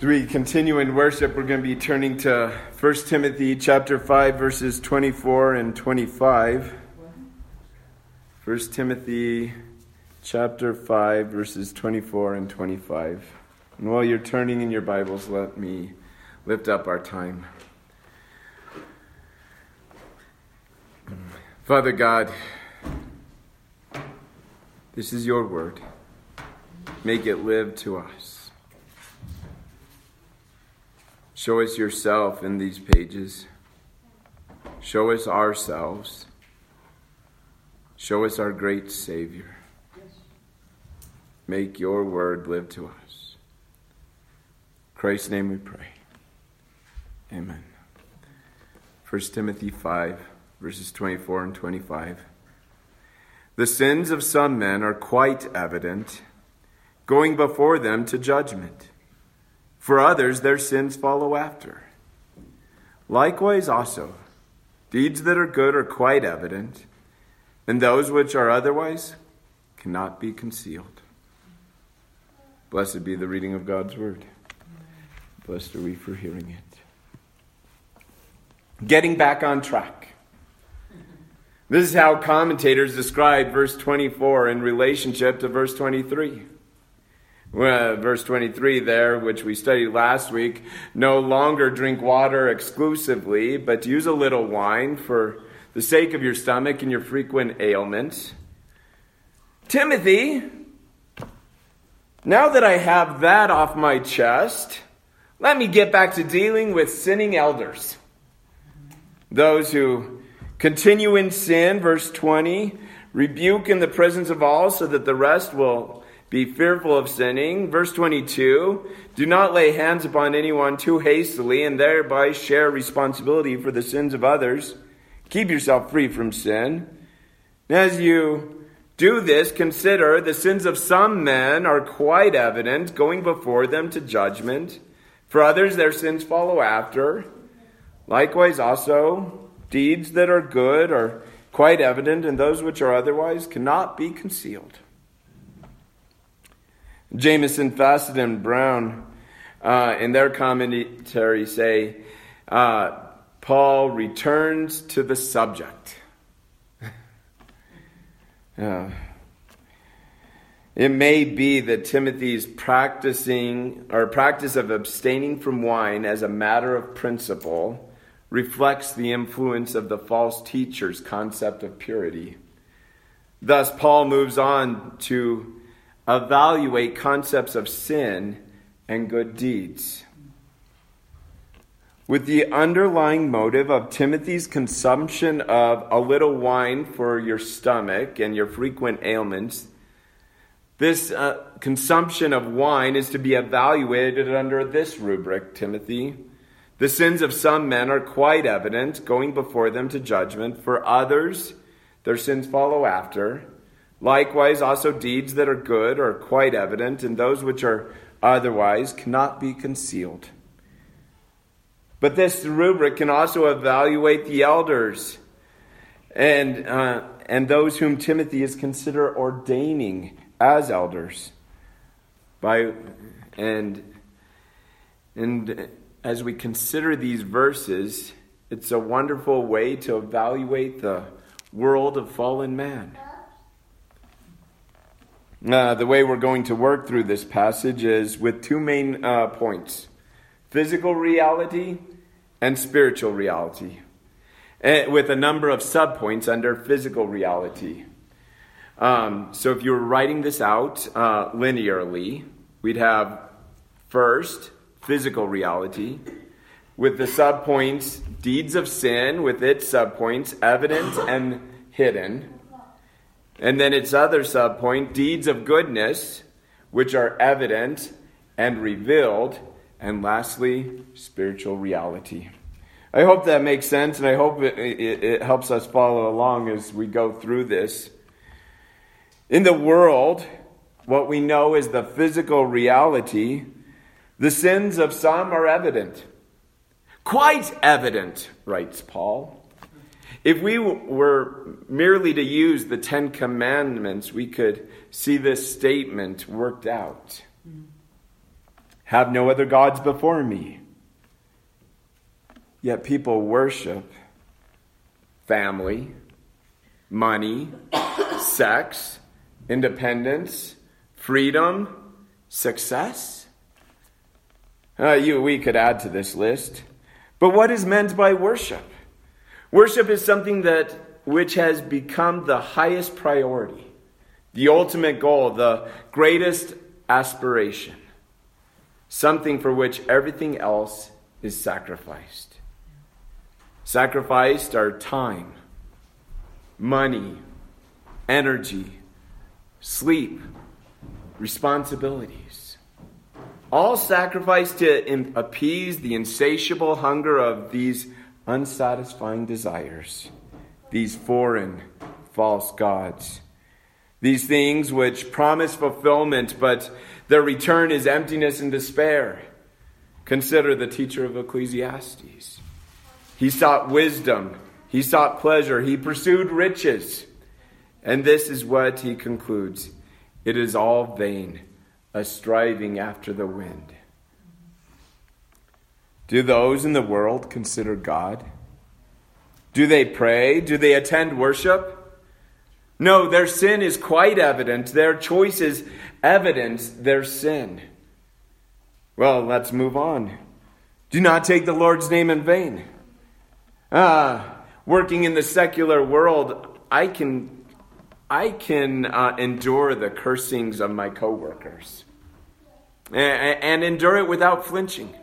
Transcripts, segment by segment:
As we continue in worship, we're going to be turning to 1 Timothy chapter 5, verses 24 and 25. 1 Timothy chapter 5, verses 24 and 25. And while you're turning in your Bibles, let me lift up our time. Father God, this is your word. Make it live to us. Show us yourself in these pages. Show us ourselves. Show us our great Savior. Make your word live to us. In Christ's name we pray. Amen. 1 Timothy 5, verses 24 and 25. The sins of some men are quite evident, going before them to judgment. For others, their sins follow after. Likewise also, deeds that are good are quite evident, and those which are otherwise cannot be concealed. Blessed be the reading of God's word. Blessed are we for hearing it. Getting back on track. This is how commentators describe verse 24 in relationship to verse 23. Verse 23 there, which we studied last week, no longer drink water exclusively, but use a little wine for the sake of your stomach and your frequent ailments. Timothy, now that I have that off my chest, let me get back to dealing with sinning elders. Those who continue in sin, verse 20, rebuke in the presence of all so that the rest will be fearful of sinning. Verse 22, do not lay hands upon anyone too hastily and thereby share responsibility for the sins of others. Keep yourself free from sin. As you do this, consider the sins of some men are quite evident, going before them to judgment. For others, their sins follow after. Likewise also, deeds that are good are quite evident, and those which are otherwise cannot be concealed. Jamieson, Fassett, and Brown, in their commentary, say, Paul returns to the subject. It may be that Timothy's practice of abstaining from wine as a matter of principle reflects the influence of the false teacher's concept of purity. Thus, Paul moves on to evaluate concepts of sin and good deeds. With the underlying motive of Timothy's consumption of a little wine for your stomach and your frequent ailments, this consumption of wine is to be evaluated under this rubric, Timothy. The sins of some men are quite evident, going before them to judgment. For others, their sins follow after. Likewise, also deeds that are good are quite evident, and those which are otherwise cannot be concealed. But this rubric can also evaluate the elders and those whom Timothy is considered ordaining as elders. And as we consider these verses, it's a wonderful way to evaluate the world of fallen man. The way we're going to work through this passage is with two main points: physical reality and spiritual reality, with a number of subpoints under physical reality. So if you were writing this out linearly, we'd have first physical reality, with the subpoints deeds of sin, with its subpoints evident and hidden. And then its other subpoint, deeds of goodness, which are evident and revealed. And lastly, spiritual reality. I hope that makes sense, and I hope it helps us follow along as we go through this. In the world, what we know is the physical reality. The sins of some are evident. Quite evident, writes Paul. If we were merely to use the Ten Commandments, we could see this statement worked out. Have no other gods before me. Yet people worship family, money, sex, independence, freedom, success. We could add to this list. But what is meant by worship? Worship is something which has become the highest priority, the ultimate goal, the greatest aspiration, something for which everything else is sacrificed. Sacrificed are time, money, energy, sleep, responsibilities. All sacrificed to appease the insatiable hunger of these unsatisfying desires, these foreign, false gods. These things which promise fulfillment, but their return is emptiness and despair. Consider the teacher of Ecclesiastes. He sought wisdom. He sought pleasure. He pursued riches. And this is what he concludes. It is all vain, a striving after the wind. Do those in the world consider God? Do they pray? Do they attend worship? No, their sin is quite evident. Their choices evidence their sin. Well, let's move on. Do not take the Lord's name in vain. Working in the secular world, I can endure the cursings of my coworkers and endure it without flinching.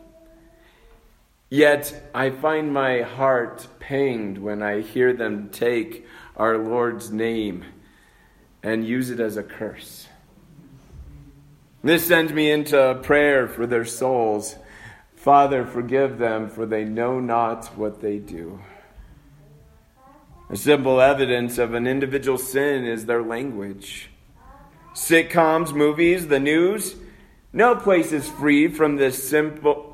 Yet I find my heart pained when I hear them take our Lord's name and use it as a curse. This sends me into prayer for their souls. Father, forgive them, for they know not what they do. A simple evidence of an individual sin is their language. Sitcoms, movies, the news, no place is free from the simple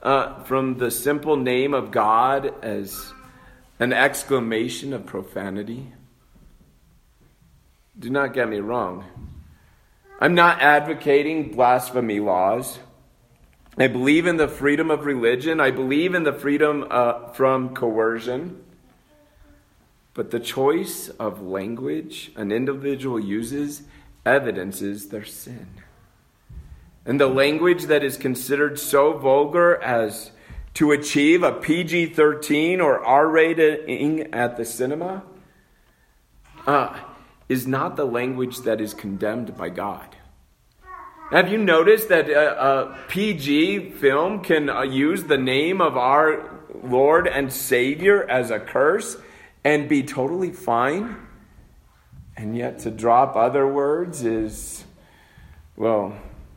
name of God as an exclamation of profanity. Do not get me wrong. I'm not advocating blasphemy laws. I believe in the freedom of religion. I believe in the freedom from coercion. But the choice of language an individual uses evidences their sin. And the language that is considered so vulgar as to achieve a PG-13 or R rating at the cinema is not the language that is condemned by God. Have you noticed that a PG film can use the name of our Lord and Savior as a curse and be totally fine? And yet to drop other words is, well,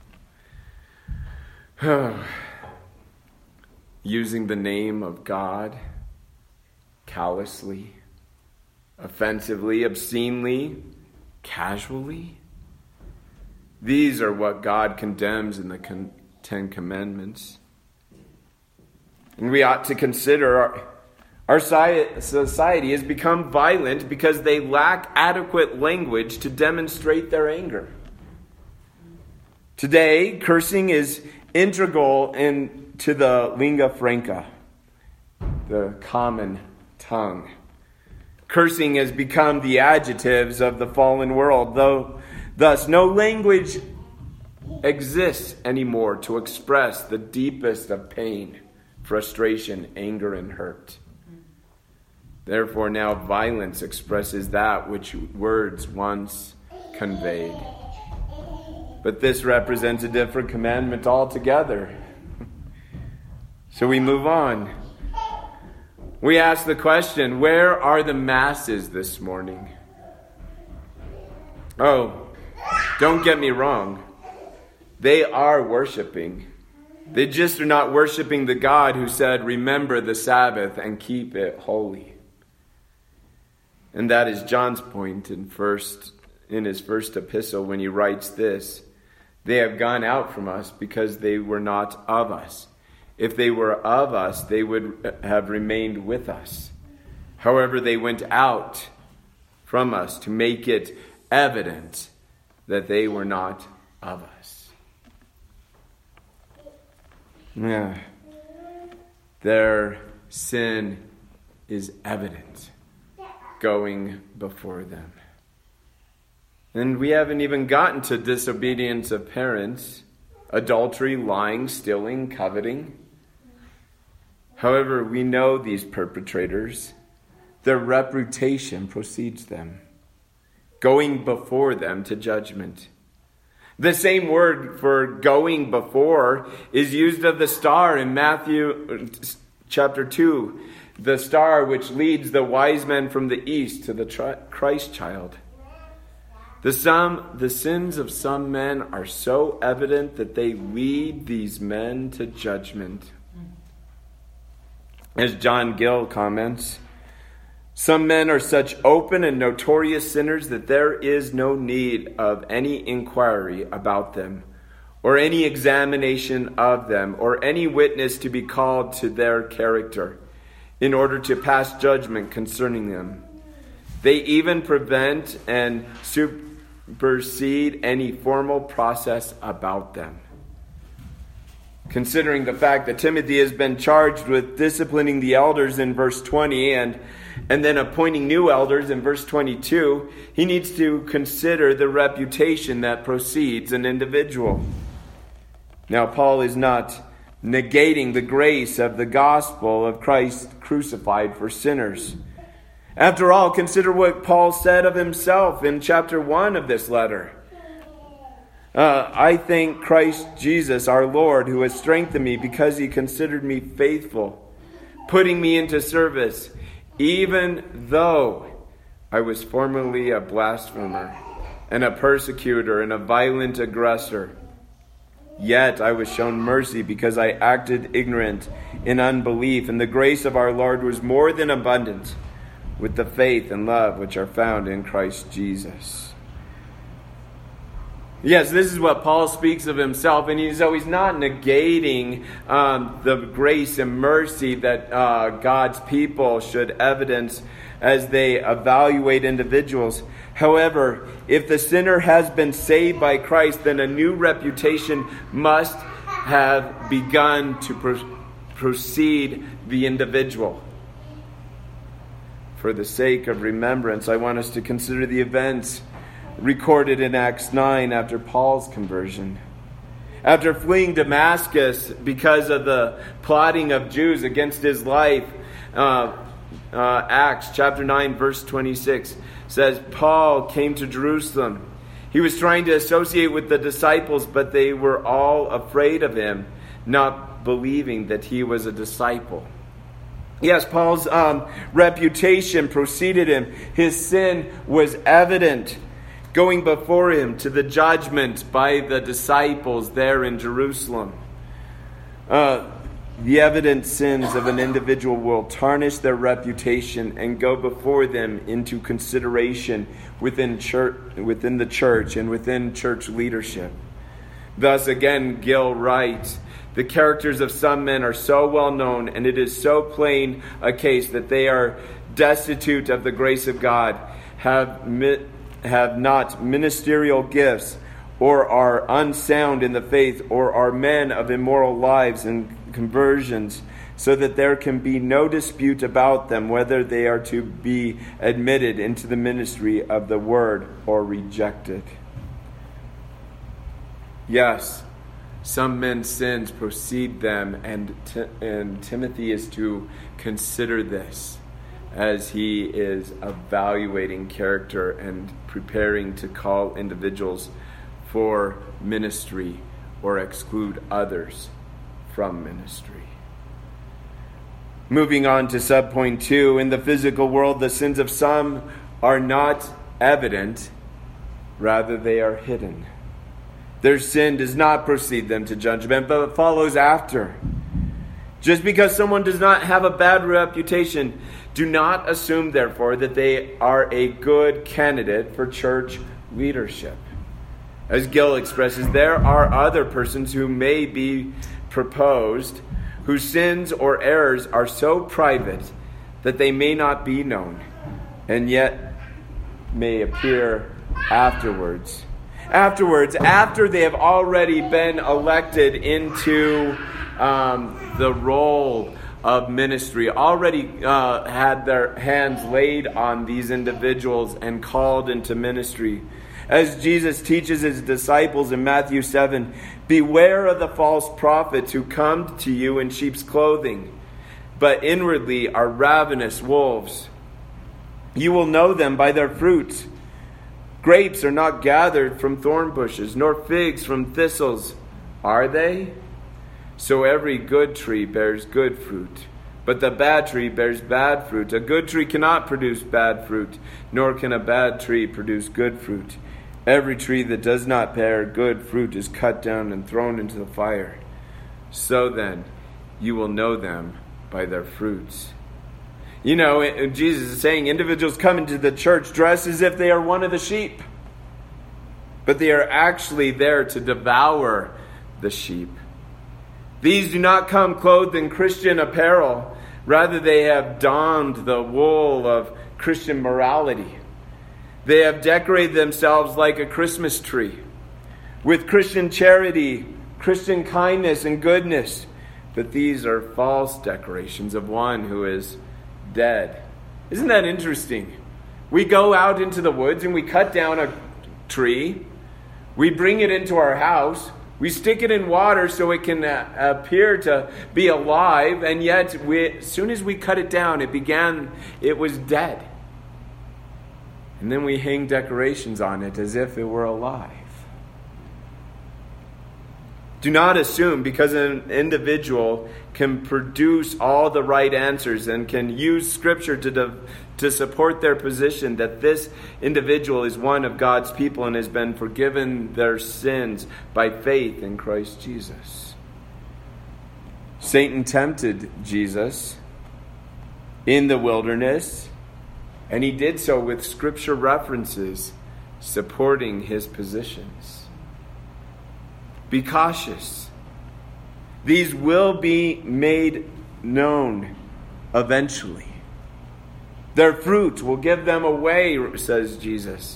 using the name of God callously, offensively, obscenely, casually. These are what God condemns in the Ten Commandments. And we ought to consider our society has become violent because they lack adequate language to demonstrate their anger. Today, cursing is integral into the lingua franca, the common tongue. Cursing has become the adjectives of the fallen world, thus no language exists anymore to express the deepest of pain, frustration, anger, and hurt. Therefore, now violence expresses that which words once conveyed. But this represents a different commandment altogether. So we move on. We ask the question, where are the masses this morning? Oh, don't get me wrong. They are worshiping. They just are not worshiping the God who said, remember the Sabbath and keep it holy. And that is John's point in his first epistle when he writes this. They have gone out from us because they were not of us. If they were of us, they would have remained with us. However, they went out from us to make it evident that they were not of us. Their sin is evident going before them. And we haven't even gotten to disobedience of parents, adultery, lying, stealing, coveting. However, we know these perpetrators. Their reputation precedes them, going before them to judgment. The same word for going before is used of the star in Matthew chapter 2, the star which leads the wise men from the east to the Christ child. The sins of some men are so evident that they lead these men to judgment. As John Gill comments, some men are such open and notorious sinners that there is no need of any inquiry about them, or any examination of them, or any witness to be called to their character, in order to pass judgment concerning them. They even prevent and supersede any formal process about them. Considering the fact that Timothy has been charged with disciplining the elders in verse 20 and then appointing new elders in verse 22, he needs to consider the reputation that precedes an individual. Now, Paul is not negating the grace of the gospel of Christ crucified for sinners. After all, consider what Paul said of himself in chapter 1 of this letter. I thank Christ Jesus our Lord, who has strengthened me because he considered me faithful, putting me into service, even though I was formerly a blasphemer and a persecutor and a violent aggressor. Yet I was shown mercy because I acted ignorant in unbelief, and the grace of our Lord was more than abundant with the faith and love which are found in Christ Jesus. Yes, this is what Paul speaks of himself, and he's not negating the grace and mercy that God's people should evidence as they evaluate individuals. However, if the sinner has been saved by Christ, then a new reputation must have begun to precede the individual. For the sake of remembrance, I want us to consider the events recorded in Acts 9 after Paul's conversion. After fleeing Damascus because of the plotting of Jews against his life, Acts chapter 9 verse 26 says, Paul came to Jerusalem. He was trying to associate with the disciples, but they were all afraid of him, not believing that he was a disciple. Yes, Paul's reputation preceded him. His sin was evident, going before him to the judgment by the disciples there in Jerusalem. The evident sins of an individual will tarnish their reputation and go before them into consideration within the church and within church leadership. Thus, again, Gill writes, the characters of some men are so well known, and it is so plain a case that they are destitute of the grace of God, have not ministerial gifts, or are unsound in the faith, or are men of immoral lives and conversions, so that there can be no dispute about them whether they are to be admitted into the ministry of the word or rejected. Yes, some men's sins precede them, and Timothy is to consider this as he is evaluating character and preparing to call individuals for ministry or exclude others from ministry. Moving on to subpoint 2, in the physical world, the sins of some are not evident, rather they are hidden. Their sin does not precede them to judgment, but it follows after. Just because someone does not have a bad reputation, do not assume, therefore, that they are a good candidate for church leadership. As Gill expresses, there are other persons who may be proposed, whose sins or errors are so private that they may not be known, and yet may appear afterwards. After they have already been elected into the role of ministry, already had their hands laid on these individuals and called into ministry. As Jesus teaches his disciples in Matthew 7, beware of the false prophets who come to you in sheep's clothing, but inwardly are ravenous wolves. You will know them by their fruits. Grapes are not gathered from thorn bushes, nor figs from thistles, are they? So every good tree bears good fruit, but the bad tree bears bad fruit. A good tree cannot produce bad fruit, nor can a bad tree produce good fruit. Every tree that does not bear good fruit is cut down and thrown into the fire. So then, you will know them by their fruits. You know, Jesus is saying individuals come into the church dressed as if they are one of the sheep, but they are actually there to devour the sheep. These do not come clothed in Christian apparel. Rather, they have donned the wool of Christian morality. They have decorated themselves like a Christmas tree with Christian charity, Christian kindness, and goodness. But these are false decorations of one who is dead. Isn't that interesting? We go out into the woods and we cut down a tree. We bring it into our house. We stick it in water so it can appear to be alive. And yet, as soon as we cut it down, it was dead. And then we hang decorations on it as if it were alive. Do not assume because an individual can produce all the right answers and can use Scripture to support their position that this individual is one of God's people and has been forgiven their sins by faith in Christ Jesus. Satan tempted Jesus in the wilderness, and he did so with Scripture references supporting his positions. Be cautious. These will be made known eventually. Their fruit will give them away, says Jesus.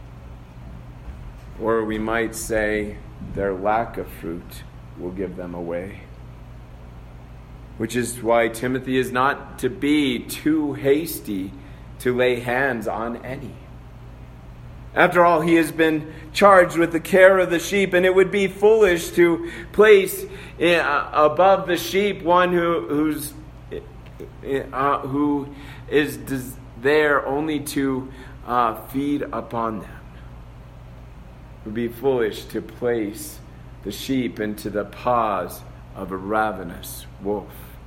Or we might say their lack of fruit will give them away. Which is why Timothy is not to be too hasty to lay hands on any. After all, he has been charged with the care of the sheep, and it would be foolish to place above the sheep one who is there only to feed upon them. It would be foolish to place the sheep into the paws of a ravenous wolf.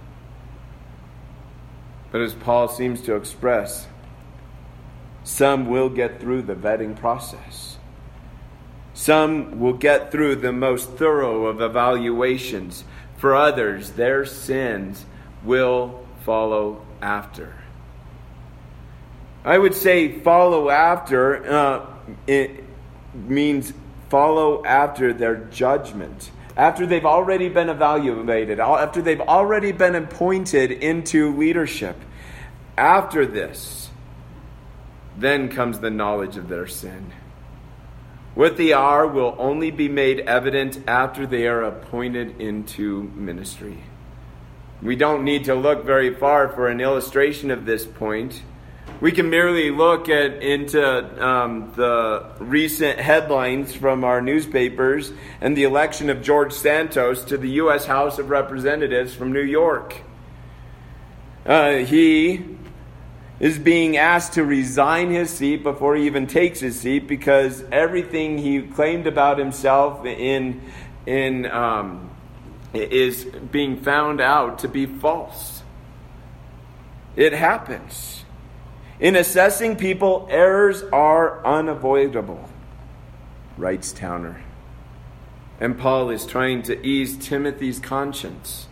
But as Paul seems to express, some will get through the vetting process. Some will get through the most thorough of evaluations. For others, their sins will follow after. I would say follow after, it means follow after their judgment. After they've already been evaluated, after they've already been appointed into leadership. After this, then comes the knowledge of their sin. What they are will only be made evident after they are appointed into ministry. We don't need to look very far for an illustration of this point. We can merely look into the recent headlines from our newspapers and the election of George Santos to the U.S. House of Representatives from New York. He is being asked to resign his seat before he even takes his seat because everything he claimed about himself is being found out to be false. It happens. In assessing people, errors are unavoidable, writes Towner. And Paul is trying to ease Timothy's conscience.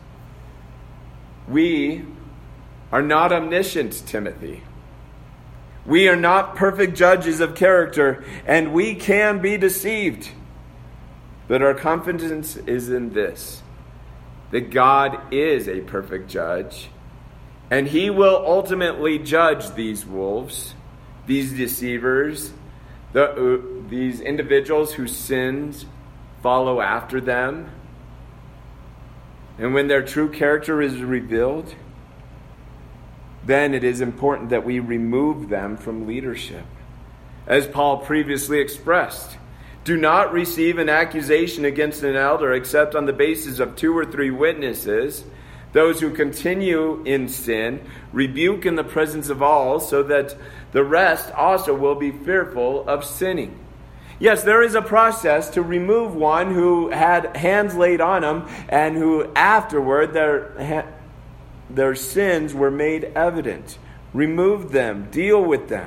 We are not omniscient, Timothy. We are not perfect judges of character, and we can be deceived. But our confidence is in this, that God is a perfect judge, and he will ultimately judge these wolves, these deceivers, these individuals whose sins follow after them. And when their true character is revealed, then it is important that we remove them from leadership. As Paul previously expressed, do not receive an accusation against an elder except on the basis of 2 or 3 witnesses. Those who continue in sin, rebuke in the presence of all, so that the rest also will be fearful of sinning. Yes, there is a process to remove one who had hands laid on him and who afterward their sins were made evident. Remove them, deal with them.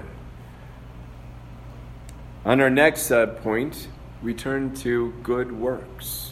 On our next point, we turn to good works.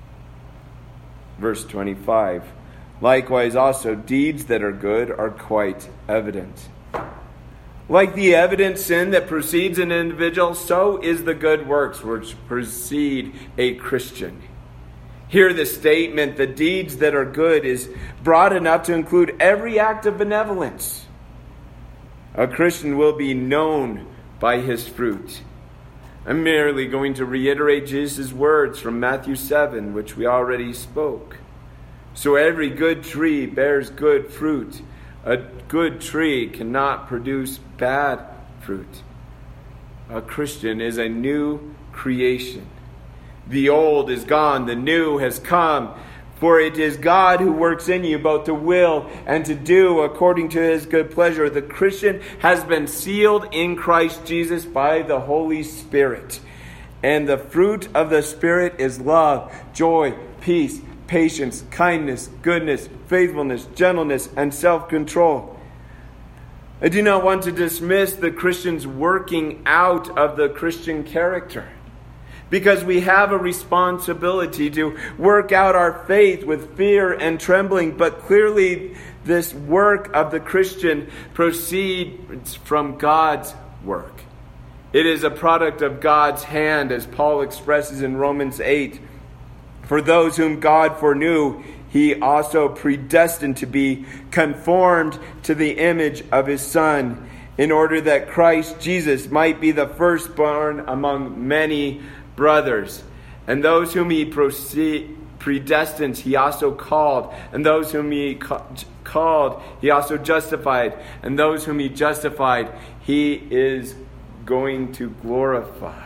Verse 25. Likewise also deeds that are good are quite evident. Like the evident sin that precedes an individual, so is the good works which precede a Christian. Here the statement, the deeds that are good, is broad enough to include every act of benevolence. A Christian will be known by his fruit. I'm merely going to reiterate Jesus' words from Matthew 7, which we already spoke. So every good tree bears good fruit. A good tree cannot produce bad fruit. A Christian is a new creation. The old is gone, the new has come. For it is God who works in you both to will and to do according to his good pleasure. The Christian has been sealed in Christ Jesus by the Holy Spirit. And the fruit of the Spirit is love, joy, peace, patience, kindness, goodness, faithfulness, gentleness, and self-control. I do not want to dismiss the Christian's working out of the Christian character, because we have a responsibility to work out our faith with fear and trembling, but clearly this work of the Christian proceeds from God's work. It is a product of God's hand, as Paul expresses in Romans 8. For those whom God foreknew, he also predestined to be conformed to the image of his Son, in order that Christ Jesus might be the firstborn among many brothers. And those whom he predestined, he also called. And those whom he called, he also justified. And those whom he justified, he is going to glorify.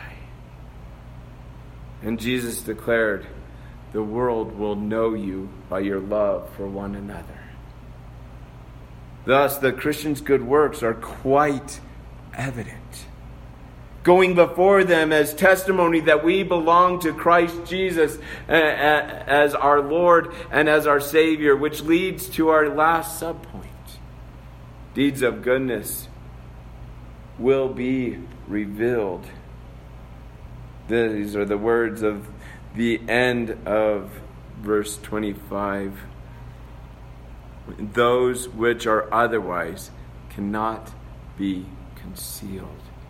And Jesus declared, the world will know you by your love for one another. Thus, the Christian's good works are quite evident, going before them as testimony that we belong to Christ Jesus as our Lord and as our Savior, which leads to our last subpoint. Deeds of goodness will be revealed. These are the words of the end of verse 25. Those which are otherwise cannot be concealed.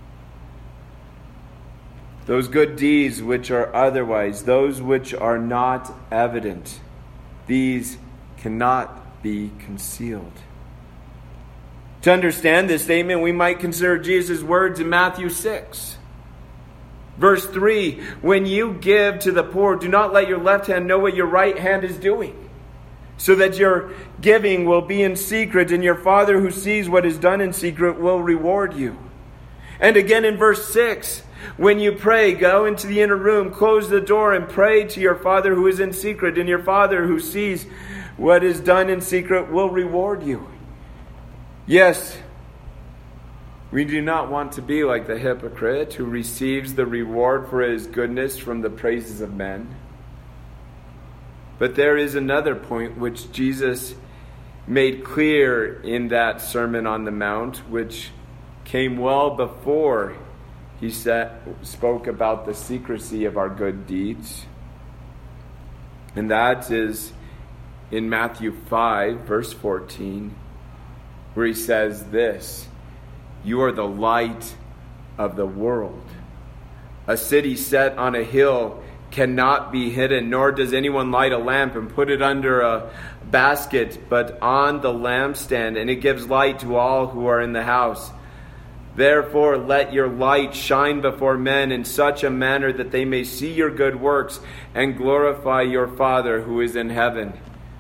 Those good deeds which are otherwise, those which are not evident, these cannot be concealed. To understand this statement, we might consider Jesus' words in Matthew 6. Verse 3, when you give to the poor, do not let your left hand know what your right hand is doing, so that your giving will be in secret, and your Father who sees what is done in secret will reward you. And again in verse 6, when you pray, go into the inner room, close the door, and pray to your Father who is in secret, and your Father who sees what is done in secret will reward you. Yes, we do not want to be like the hypocrite who receives the reward for his goodness from the praises of men. But there is another point which Jesus made clear in that Sermon on the Mount, which came well before he spoke about the secrecy of our good deeds. And that is in Matthew 5, verse 14, where he says this, you are the light of the world. A city set on a hill cannot be hidden, nor does anyone light a lamp and put it under a basket, but on the lampstand, and it gives light to all who are in the house. Therefore, let your light shine before men in such a manner that they may see your good works and glorify your Father who is in heaven.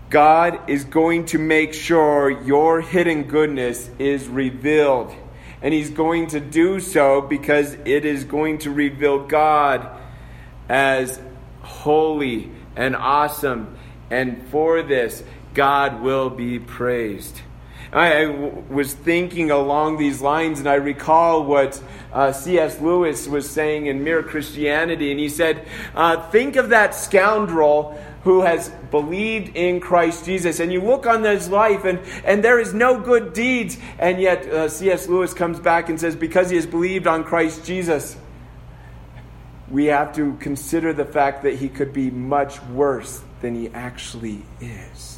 God is going to make sure your hidden goodness is revealed. And He's going to do so because it is going to reveal God as holy and awesome. And for this, God will be praised. I was thinking along these lines, and I recall what C.S. Lewis was saying in Mere Christianity. And he said, think of that scoundrel who has believed in Christ Jesus. And you look on his life, and there is no good deeds. And yet C.S. Lewis comes back and says, because he has believed on Christ Jesus, we have to consider the fact that he could be much worse than he actually is.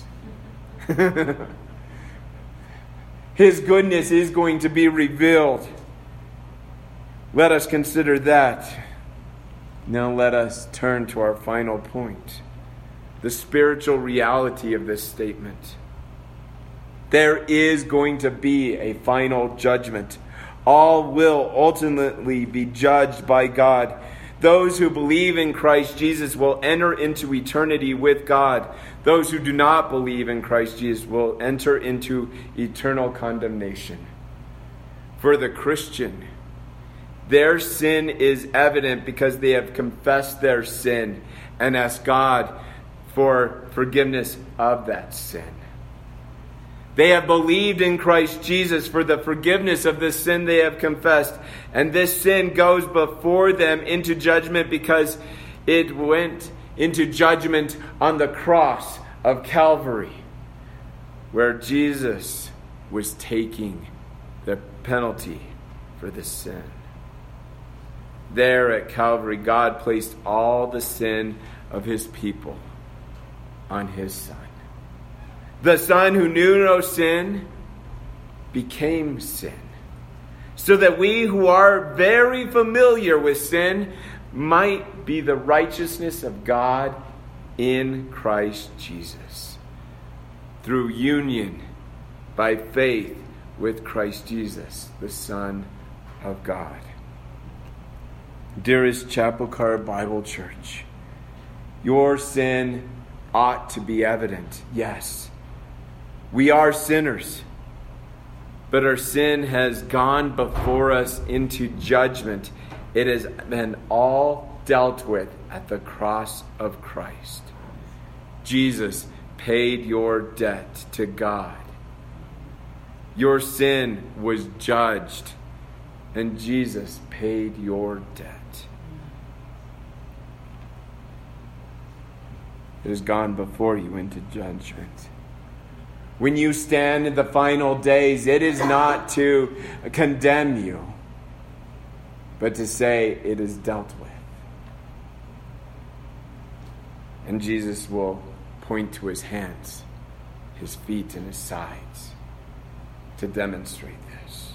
His goodness is going to be revealed. Let us consider that. Now let us turn to our final point. The spiritual reality of this statement. There is going to be a final judgment. All will ultimately be judged by God. Those who believe in Christ Jesus will enter into eternity with God. Those who do not believe in Christ Jesus will enter into eternal condemnation. For the Christian, their sin is evident because they have confessed their sin and asked God for forgiveness of that sin. They have believed in Christ Jesus for the forgiveness of the sin they have confessed. And this sin goes before them into judgment because it went into judgment on the cross of Calvary, where Jesus was taking the penalty for the sin. There at Calvary, God placed all the sin of His people on His Son. The Son who knew no sin became sin, so that we who are very familiar with sin might be the righteousness of God in Christ Jesus, through union by faith with Christ Jesus, the Son of God. Dearest Chapel Car Bible Church, your sin ought to be evident, yes. We are sinners, but our sin has gone before us into judgment. It has been all dealt with at the cross of Christ. Jesus paid your debt to God. Your sin was judged, and Jesus paid your debt. It has gone before you into judgment. When you stand in the final days, it is not to condemn you, but to say it is dealt with. And Jesus will point to His hands, His feet, and His sides to demonstrate this.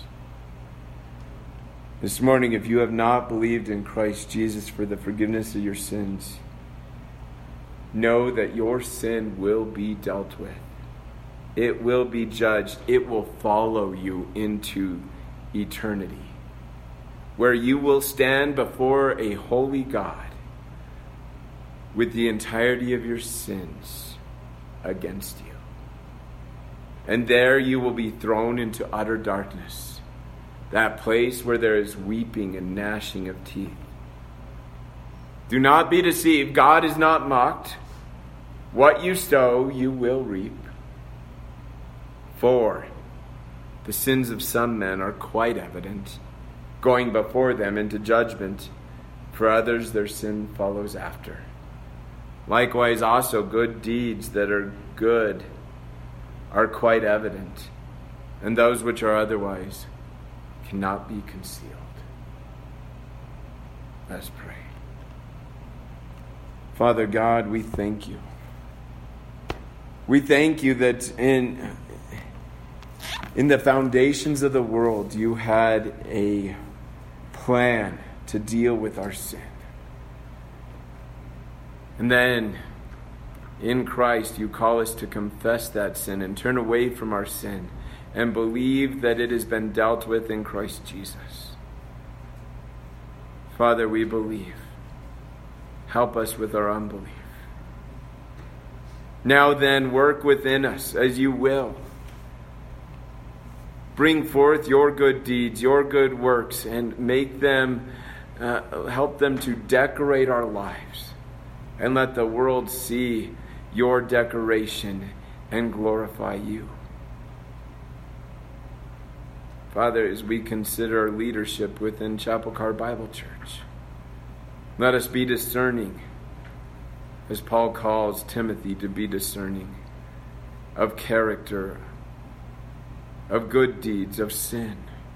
This morning, if you have not believed in Christ Jesus for the forgiveness of your sins, know that your sin will be dealt with. It will be judged. It will follow you into eternity, where you will stand before a holy God with the entirety of your sins against you. And there you will be thrown into utter darkness, that place where there is weeping and gnashing of teeth. Do not be deceived. God is not mocked. What you sow, you will reap. For the sins of some men are quite evident, going before them into judgment. For others their sin follows after. Likewise also good deeds that are good are quite evident, and those which are otherwise cannot be concealed. Let's pray. Father God, we thank you. We thank you that in the foundations of the world, you had a plan to deal with our sin. And then, in Christ, you call us to confess that sin and turn away from our sin and believe that it has been dealt with in Christ Jesus. Father, we believe. Help us with our unbelief. Now then, work within us as you will. Bring forth your good deeds, your good works, and make them, help them to decorate our lives. And let the world see your decoration and glorify you. Father, as we consider our leadership within Chapel Car Bible Church, let us be discerning, as Paul calls Timothy to be discerning, of character, of good deeds, of sin.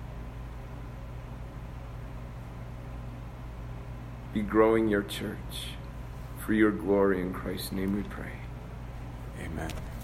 Be growing your church for your glory. In Christ's name we pray. Amen.